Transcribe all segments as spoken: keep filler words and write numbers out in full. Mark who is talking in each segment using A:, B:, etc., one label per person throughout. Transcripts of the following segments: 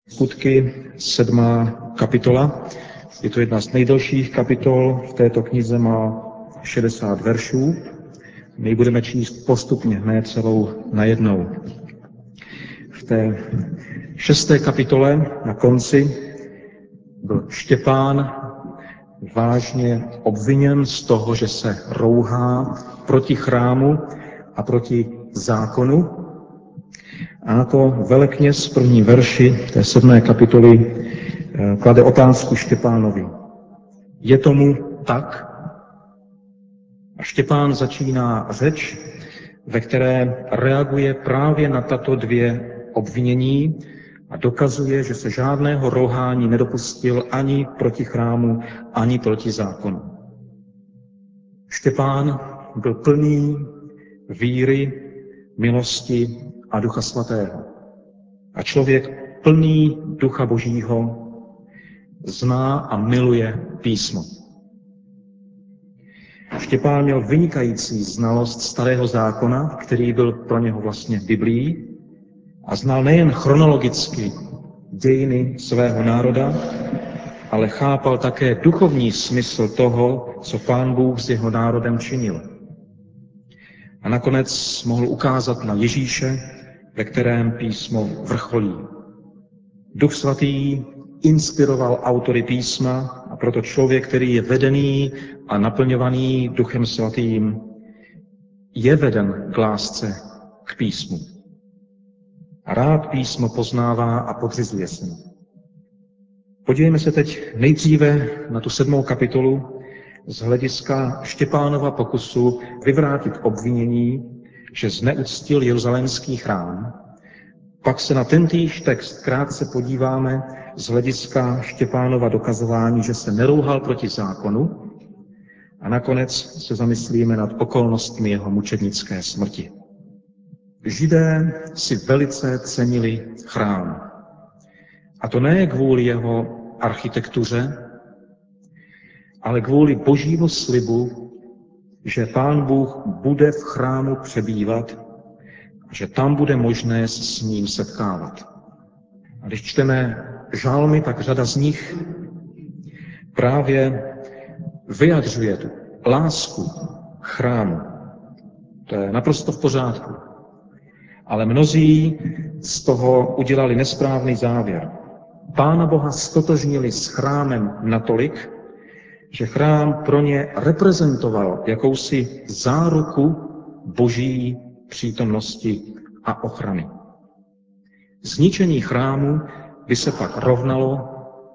A: Skutky, sedmá kapitola. Je to jedna z nejdelších kapitol. V této knize má šedesát veršů. My ji budeme číst postupně, ne celou najednou. V té šesté kapitole na konci byl Štěpán vážně obviněn z toho, že se rouhá proti chrámu a proti zákonu. A na to velekněz v prvním verši té sedmé kapitoly klade otázku Štěpánovi. Je tomu tak? A Štěpán začíná řeč, ve které reaguje právě na tato dvě obvinění a dokazuje, že se žádného rouhání nedopustil ani proti chrámu, ani proti zákonu. Štěpán byl plný víry, milosti a Ducha Svatého. A člověk plný Ducha Božího zná a miluje písmo. Štěpán měl vynikající znalost Starého zákona, který byl pro něho vlastně Biblií, a znal nejen chronologicky dějiny svého národa, ale chápal také duchovní smysl toho, co Pán Bůh s jeho národem činil. A nakonec mohl ukázat na Ježíše, ve kterém písmo vrcholí. Duch Svatý inspiroval autory písma a proto člověk, který je vedený a naplňovaný Duchem Svatým, je veden k lásce k písmu. A rád písmo poznává a podřizuje se. Podívejme se teď nejdříve na tu sedmou kapitolu z hlediska Štěpánova pokusu vyvrátit obvinění, že zneuctil jeruzalémský chrám. Pak se na tentýž text krátce podíváme z hlediska Štěpánova dokazování, že se nerouhal proti zákonu, a nakonec se zamyslíme nad okolnostmi jeho mučednické smrti. Židé si velice cenili chrám. A to ne kvůli jeho architektuře, ale kvůli Božímu slibu, že Pán Bůh bude v chrámu přebývat a že tam bude možné se s ním setkávat. A když čteme žalmy, tak řada z nich právě vyjadřuje tu lásku chrámu. To je naprosto v pořádku. Ale mnozí z toho udělali nesprávný závěr. Pána Boha stotožnili s chrámem natolik, že chrám pro ně reprezentoval jakousi záruku Boží přítomnosti a ochrany. Zničení chrámu by se pak rovnalo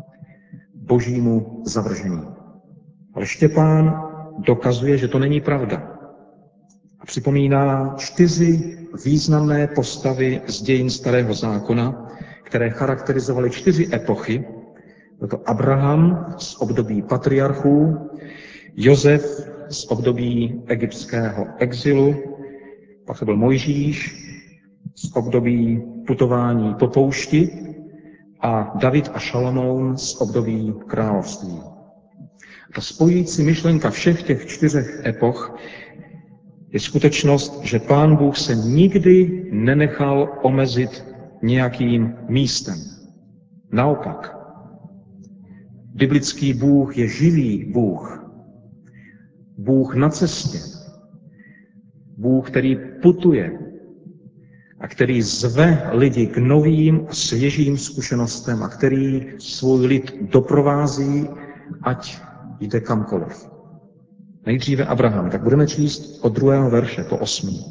A: Božímu zavržení. Ale Štěpán dokazuje, že to není pravda. A připomíná čtyři významné postavy z dějin Starého zákona, které charakterizovaly čtyři epochy. Byl to Abraham z období patriarchů, Josef z období egyptského exilu, pak to byl Mojžíš z období putování po poušti a David a Šalamoun z období království. Ta spojující myšlenka všech těch čtyřech epoch je skutečnost, že Pán Bůh se nikdy nenechal omezit nějakým místem. Naopak, biblický Bůh je živý Bůh. Bůh na cestě. Bůh, který putuje a který zve lidi k novým a svěžím zkušenostem a který svůj lid doprovází, ať jde kamkoliv. Nejdříve Abraham, tak budeme číst od druhého verše po osmý.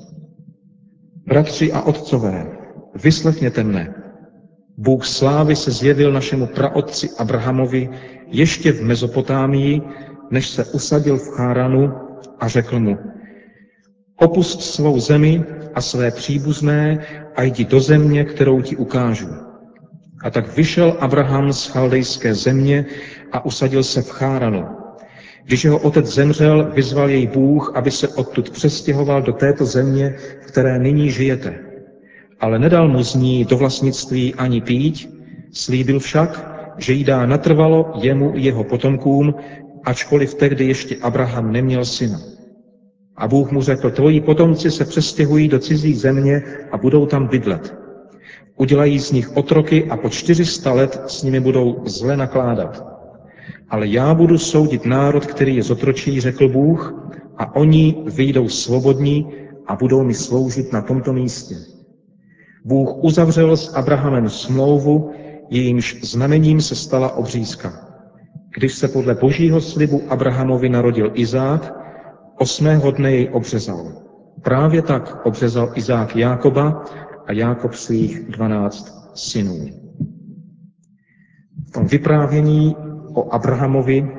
A: Bratři a otcové, vyslechněte mne. Bůh slávy se zjevil našemu praotci Abrahamovi ještě v Mezopotámii, než se usadil v Cháranu a řekl mu, opusť svou zemi a své příbuzné a jdi do země, kterou ti ukážu. A tak vyšel Abraham z chaldejské země a usadil se v Cháranu. Když jeho otec zemřel, vyzval jej Bůh, aby se odtud přestěhoval do této země, v které nyní žijete. Ale nedal mu z ní do vlastnictví ani píť, slíbil však, že jí dá natrvalo jemu i jeho potomkům, ačkoliv tehdy ještě Abraham neměl syna. A Bůh mu řekl, tvoji potomci se přestěhují do cizí země a budou tam bydlet. Udělají z nich otroky a po čtyři sta let s nimi budou zle nakládat. Ale já budu soudit národ, který je zotročí, řekl Bůh, a oni vyjdou svobodní a budou mi sloužit na tomto místě. Bůh uzavřel s Abrahamem smlouvu, jejímž znamením se stala obřízka. Když se podle božího slibu Abrahamovi narodil Izák, osmého dne jej obřezal. Právě tak obřezal Izák Jákoba a Jákob svých dvanáct synů. V tom vyprávění o Abrahamovi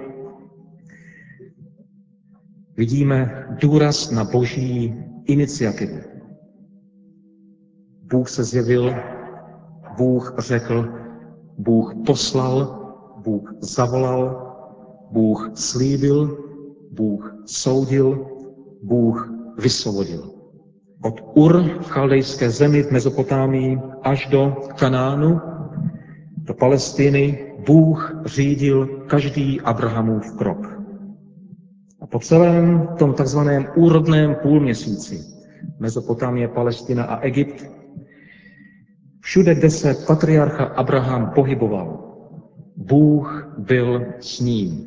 A: vidíme důraz na boží iniciativu. Bůh se zjevil, Bůh řekl, Bůh poslal, Bůh zavolal, Bůh slíbil, Bůh soudil, Bůh vysvobodil. Od Ur v chaldejské zemi v Mezopotámii až do Kanánu, do Palestiny, Bůh řídil každý Abrahamův krok. A po celém tom takzvaném úrodném půlměsíci, Mezopotámie, Palestina a Egypt, všude, kde se patriarcha Abraham pohyboval, Bůh byl s ním.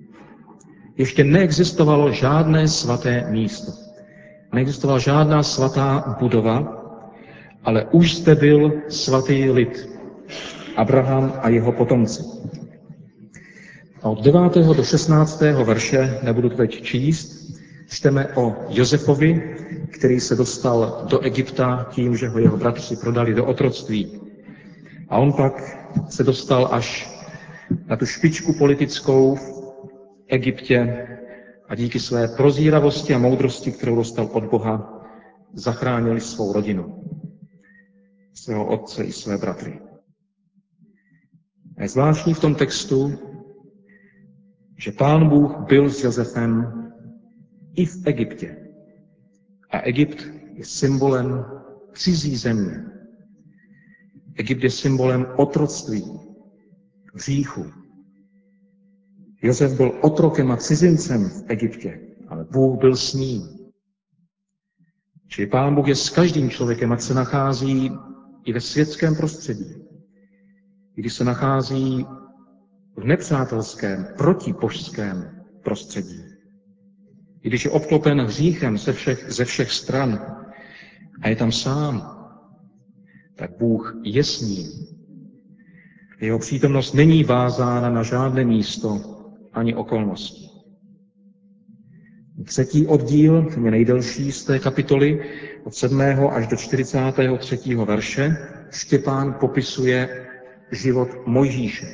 A: Ještě neexistovalo žádné svaté místo. Neexistovala žádná svatá budova, ale už zde byl svatý lid, Abraham a jeho potomci. A od devátého do šestnáctého verše, nebudu to teď číst, čteme o Josefovi, který se dostal do Egypta tím, že ho jeho bratři prodali do otroctví. A on pak se dostal až na tu špičku politickou v Egyptě a díky své prozíravosti a moudrosti, kterou dostal od Boha, zachránili svou rodinu, svého otce i své bratry. A je zvláštní v tom textu, že Pán Bůh byl s Josefem i v Egyptě. A Egypt je symbolem cizí země. Egypt je symbolem otroctví, hříchu. Josef byl otrokem a cizincem v Egyptě, ale Bůh byl s ním. Čili Pán Bůh je s každým člověkem, ať se nachází i ve světském prostředí, i když se nachází v nepřátelském, protibožském prostředí. I když je obklopen hříchem ze všech, ze všech stran a je tam sám, tak Bůh je s ním. Jeho přítomnost není vázána na žádné místo ani okolnosti. Třetí oddíl, ten je nejdelší z té kapitoly, od sedmého až do čtyřicátého třetího verše, Štěpán popisuje život Mojžíše.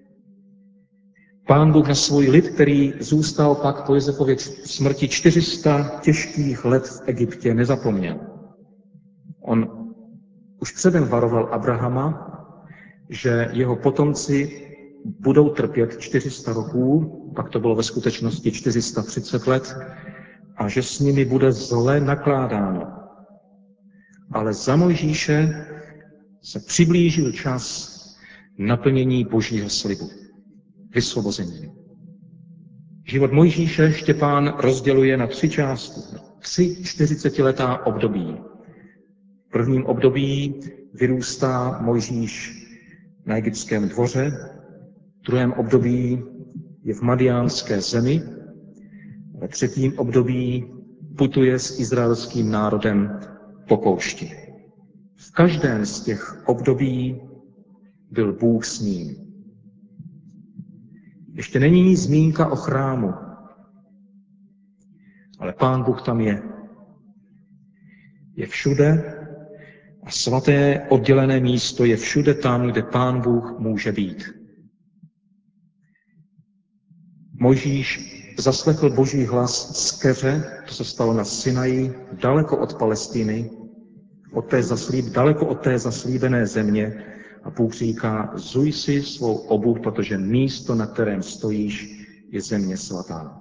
A: Pán Bůh na svůj lid, který zůstal pak po Josefově smrti čtyři sta těžkých let v Egyptě, nezapomněl. On už předem varoval Abrahama, že jeho potomci budou trpět čtyři sta roků, pak to bylo ve skutečnosti čtyři sta třicet let, a že s nimi bude zle nakládáno. Ale za Mojžíše se přiblížil čas naplnění božího slibu, vysvobození. Život Mojžíše Štěpán rozděluje na tři části, tři čtyřicetiletá období. V prvním období vyrůstá Mojžíš na egyptském dvoře, v druhém období je v madiánské zemi, ve třetím období putuje s izraelským národem po poušti. V každém z těch období byl Bůh s ním. Ještě není zmínka o chrámu, ale Pán Bůh tam je. Je všude a svaté oddělené místo je všude tam, kde Pán Bůh může být. Mojžíš zaslechl Boží hlas z keře, to se stalo na Sinaji, daleko od Palestiny, od té zaslíb, daleko od té zaslíbené země, a Bůh říká, zuj si svou obuv, protože místo, na kterém stojíš, je země svatá.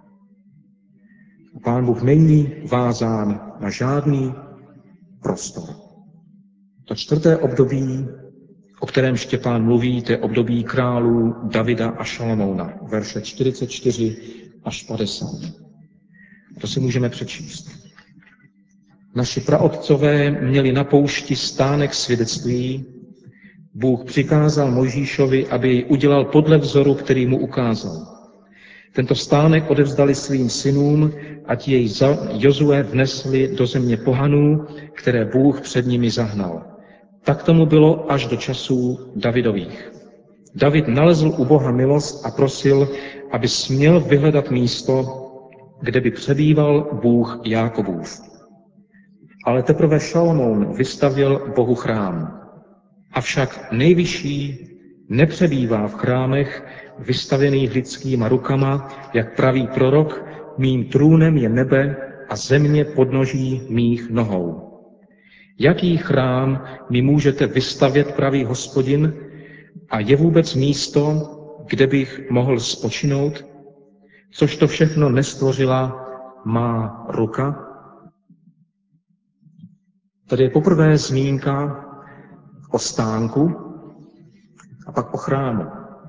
A: A Pán Bůh není vázán na žádný prostor. To čtvrté období, o kterém Štěpán mluví, to je období králů Davida a Šalamouna, verše čtyřicet čtyři až padesát. To si můžeme přečíst. Naši praotcové měli na poušti stánek svědectví. Bůh přikázal Mojžíšovi, aby jej udělal podle vzoru, který mu ukázal. Tento stánek odevzdali svým synům, ať jej za Jozue vnesli do země pohanů, které Bůh před nimi zahnal. Tak tomu bylo až do časů Davidových. David nalezl u Boha milost a prosil, aby směl vyhledat místo, kde by přebýval Bůh Jákobův. Ale teprve Šalomoun vystavěl Bohu chrám. Avšak nejvyšší nepřebývá v chrámech vystavěných lidskýma rukama, jak praví prorok, mým trůnem je nebe a země podnoží mých nohou. Jaký chrám mi můžete vystavět, praví Hospodin, a je vůbec místo, kde bych mohl spočinout, což to všechno nestvořila má ruka? Tady je poprvé zmínka o stánku a pak o chrámu.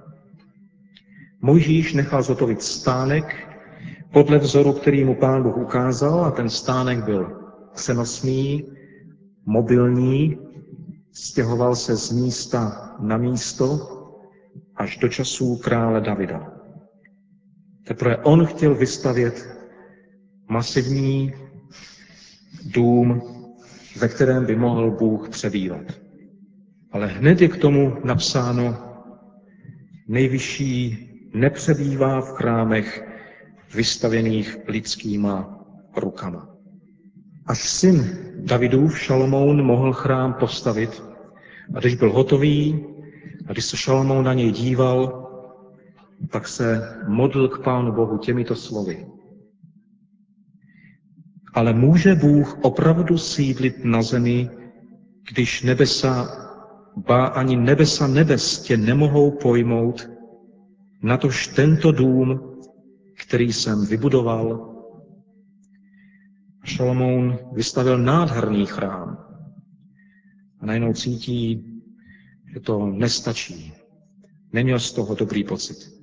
A: Mojžíš nechal zhotovit stánek podle vzoru, který mu Pán Bůh ukázal, a ten stánek byl přenosný, mobilní, stěhoval se z místa na místo až do časů krále Davida. Teprve on chtěl vystavět masivní dům, ve kterém by mohl Bůh přebývat. Ale hned je k tomu napsáno, nejvyšší nepřebývá v chrámech vystavěných lidskýma rukama. Až syn Davidův Šalomoun mohl chrám postavit, a když byl hotový, a když se Šalomoun na něj díval, tak se modlil k Pánu Bohu těmito slovy. Ale může Bůh opravdu sídlit na zemi, když nebesa, ba ani nebesa nebes tě nemohou pojmout, natož tento dům, který jsem vybudoval? Šalomoun vystavil nádherný chrám a najednou cítí, že to nestačí. Neměl z toho dobrý pocit.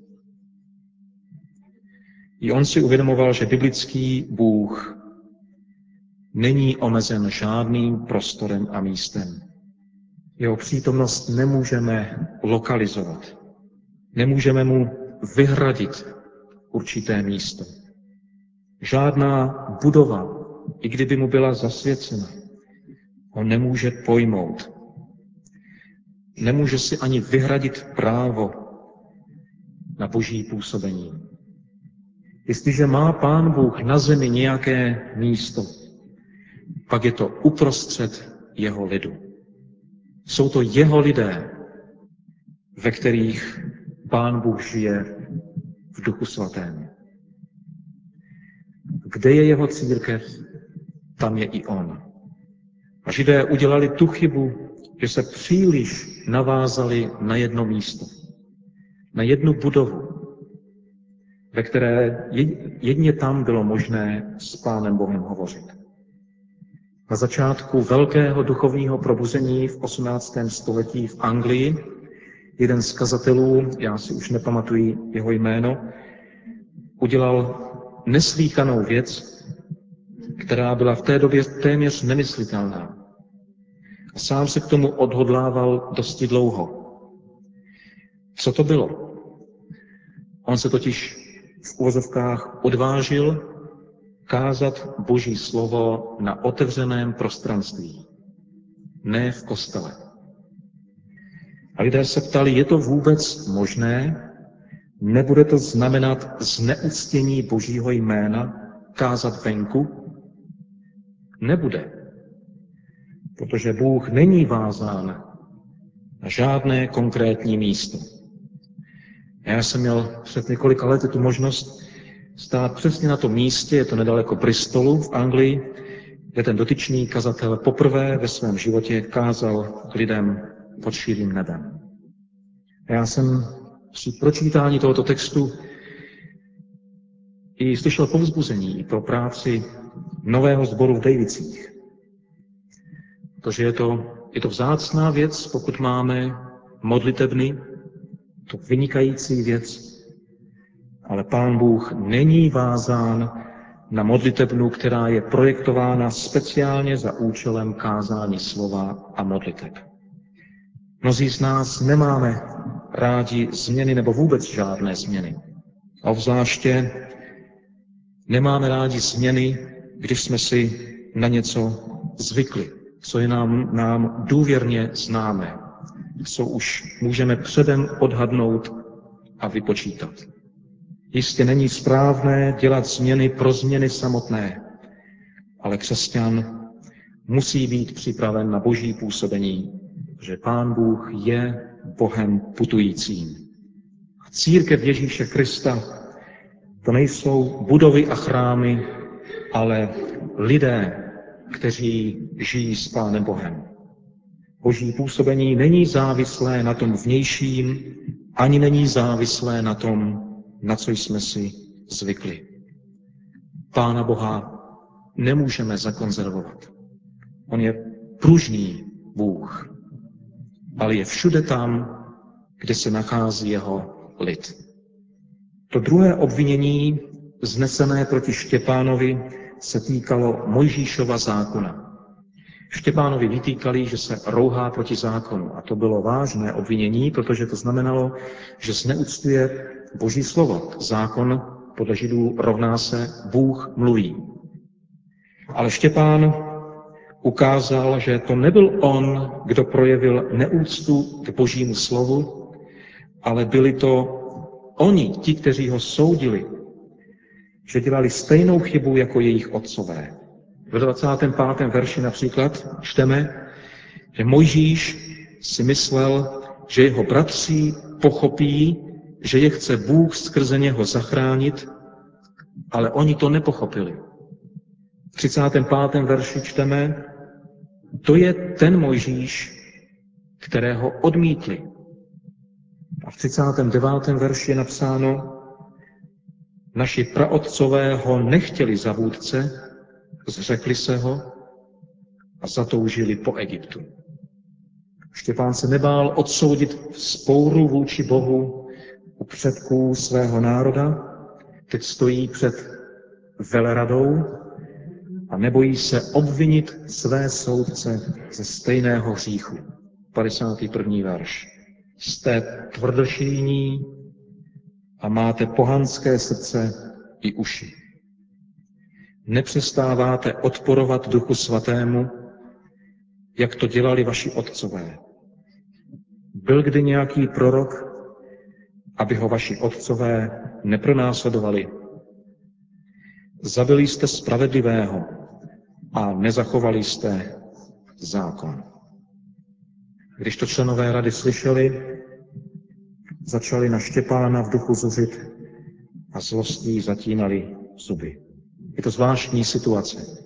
A: I on si uvědomoval, že biblický Bůh není omezen žádným prostorem a místem. Jeho přítomnost nemůžeme lokalizovat. Nemůžeme mu vyhradit určité místo. Žádná budova, i kdyby mu byla zasvěcena, ho nemůže pojmout. Nemůže si ani vyhradit právo na boží působení. Jestliže má Pán Bůh na zemi nějaké místo, pak je to uprostřed jeho lidu. Jsou to jeho lidé, ve kterých Pán Bůh žije v Duchu Svatém. Kde je jeho církev, tam je i on. A Židé udělali tu chybu, že se příliš navázali na jedno místo, na jednu budovu, ve které jedině tam bylo možné s Pánem Bohem hovořit. Na začátku velkého duchovního probuzení v osmnáctém století v Anglii jeden z kazatelů, já si už nepamatuji jeho jméno, udělal neslýchanou věc, která byla v té době téměř nemyslitelná. A sám se k tomu odhodlával dosti dlouho. Co to bylo? On se totiž v uvozovkách odvážil kázat Boží slovo na otevřeném prostranství, ne v kostele. A lidé se ptali, je to vůbec možné? Nebude to znamenat zneuctění Božího jména kázat venku? Nebude, protože Bůh není vázán na žádné konkrétní místo. Já jsem měl před několika lety tu možnost stát přesně na tom místě, je to nedaleko Bristolu v Anglii, kde ten dotyčný kazatel poprvé ve svém životě kázal lidem pod širým nebem. A já jsem při pročítání tohoto textu i slyšel povzbuzení pro práci nového sboru v Dejvicích. Protože je to, je to vzácná věc, pokud máme modlitebny, to vynikající věc, ale Pán Bůh není vázán na modlitebnu, která je projektována speciálně za účelem kázání slova a modliteb. Mnozí z nás nemáme rádi změny nebo vůbec žádné změny. A obzvláště nemáme rádi změny, když jsme si na něco zvykli, co je nám, nám důvěrně známé, co už můžeme předem odhadnout a vypočítat. Jistě není správné dělat změny pro změny samotné, ale křesťan musí být připraven na boží působení, že Pán Bůh je Bohem putujícím. A církev Ježíše Krista to nejsou budovy a chrámy, ale lidé, kteří žijí s Pánem Bohem. Boží působení není závislé na tom vnějším, ani není závislé na tom, na co jsme si zvykli. Pána Boha nemůžeme zakonzervovat. On je pružný Bůh, ale je všude tam, kde se nachází jeho lid. To druhé obvinění, vznesené proti Štěpánovi, se týkalo Mojžíšova zákona. Štěpánovi vytýkali, že se rouhá proti zákonu. A to bylo vážné obvinění, protože to znamenalo, že zneuctuje Boží slovo. Zákon podle Židů rovná se Bůh mluví. Ale Štěpán ukázal, že to nebyl on, kdo projevil neúctu k Božímu slovu, ale byli to oni, ti, kteří ho soudili, že dělali stejnou chybu jako jejich otcové. V dvacátém pátém verši například čteme, že Mojžíš si myslel, že jeho bratři pochopí, že je chce Bůh skrze něho zachránit, ale oni to nepochopili. V třicátém pátém verši čteme, to je ten Mojžíš, kterého odmítli. A v třicátém devátém verši je napsáno, naši praotcové ho nechtěli za vůdce, zřekli se ho a zatoužili po Egyptu. Štěpán se nebál odsoudit vzpouru vůči Bohu u předků svého národa, teď stojí před veleradou a nebojí se obvinit své soudce ze stejného hříchu. padesátý první verš. Jste tvrdošíjní a máte pohanské srdce i uši. Nepřestáváte odporovat Duchu Svatému, jak to dělali vaši otcové. Byl kdy nějaký prorok, aby ho vaši otcové nepronásledovali? Zabili jste spravedlivého a nezachovali jste zákon. Když to členové rady slyšeli, začali na Štěpána v duchu zuřit a zlostí zatínali zuby. Je to zvláštní situace.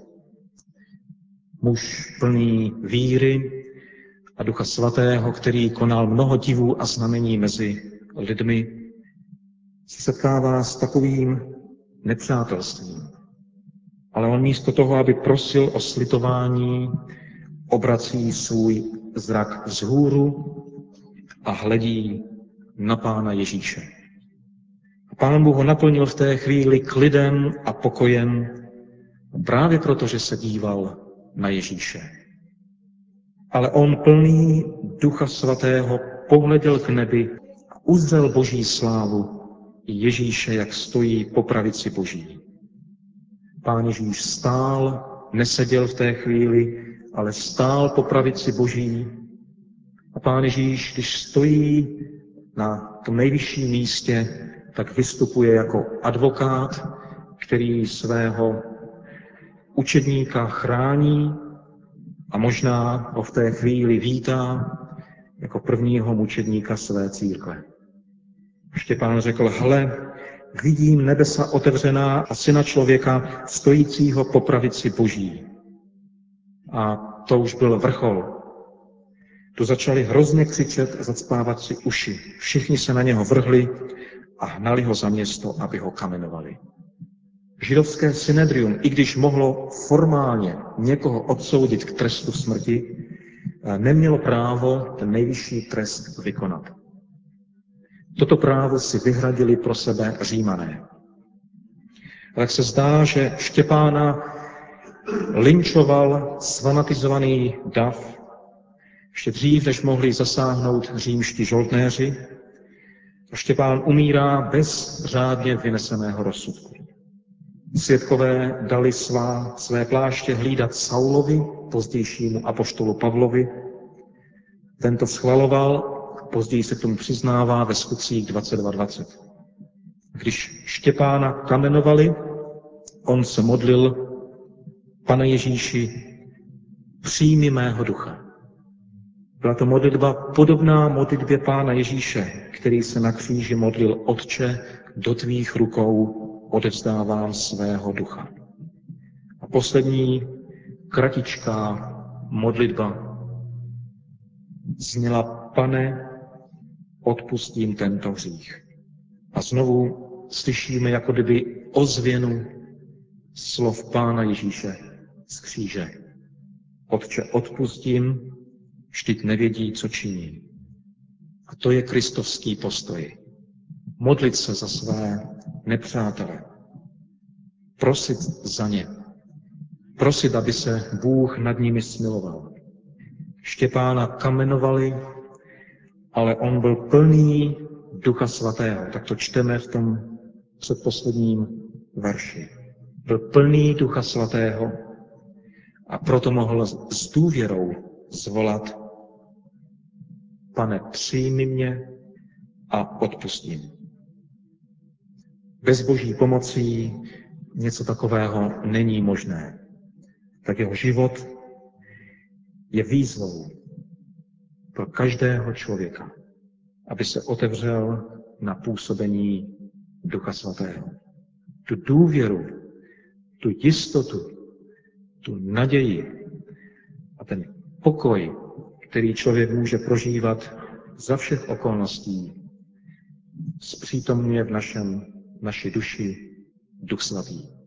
A: Muž plný víry a Ducha Svatého, který konal mnoho divů a znamení mezi lidmi, se setkává s takovým nepřátelstvím. Ale on místo toho, aby prosil o slitování, obrací svůj zrak vzhůru a hledí na Pána Ježíše. Pán Bůh ho naplnil v té chvíli klidem a pokojem, právě proto, že se díval na Ježíše. Ale on plný Ducha Svatého pohleděl k nebi a uzřel Boží slávu i Ježíše, jak stojí po pravici Boží. Pán Ježíš stál, neseděl v té chvíli, ale stál po pravici Boží. A Pán Ježíš, když stojí na tom nejvyšším místě, tak vystupuje jako advokát, který svého učedníka chrání a možná ho v té chvíli vítá jako prvního mučedníka své církve. Štěpán řekl, hle, vidím nebesa otevřená a syna člověka stojícího po pravici Boží. A to už byl vrchol. Tu začali hrozně křičet a zacpávat si uši. Všichni se na něho vrhli a hnali ho za město, aby ho kamenovali. Židovské synedrium, i když mohlo formálně někoho odsoudit k trestu smrti, nemělo právo ten nejvyšší trest vykonat. Toto právo si vyhradili pro sebe Římané. Ale tak se zdá, že Štěpána lynčoval sfanatizovaný dav ještě dřív, než mohli zasáhnout římští žoldnéři. A Štěpán umírá bez řádně vyneseného rozsudku. Svědkové dali svá, své pláště hlídat Saulovi, pozdějšímu apoštolu Pavlovi. Tento schvaloval, později se k tomu přiznává ve Skutcích dvacet dva dvacet. Když Štěpána kamenovali, on se modlil: Pane Ježíši, přijmi mého ducha. Byla to modlitba podobná modlitbě Pána Ježíše, který se na kříži modlil: Otče, do tvých rukou odevzdávám svého ducha. A poslední kratičká modlitba zněla: Pane, odpustím tento hřích. A znovu slyšíme jako kdyby ozvěnu slov Pána Ježíše z kříže. Otče, odpustím, vždyť nevědí, co činí. A to je kristovský postoj. Modlit se za své nepřátele. Prosit za ně. Prosit, aby se Bůh nad nimi smiloval. Štěpána kamenovali, ale on byl plný Ducha Svatého. Tak to čteme v tom předposledním verši. Byl plný Ducha Svatého a proto mohl s důvěrou zvolat: Pane, přijmi mě a odpustím. Bez Boží pomocí něco takového není možné. Tak jeho život je výzvou pro každého člověka, aby se otevřel na působení Ducha Svatého. Tu důvěru, tu jistotu, tu naději a ten pokoj, který člověk může prožívat za všech okolností, zpřítomňuje v našem, naší duši Duch Svatý.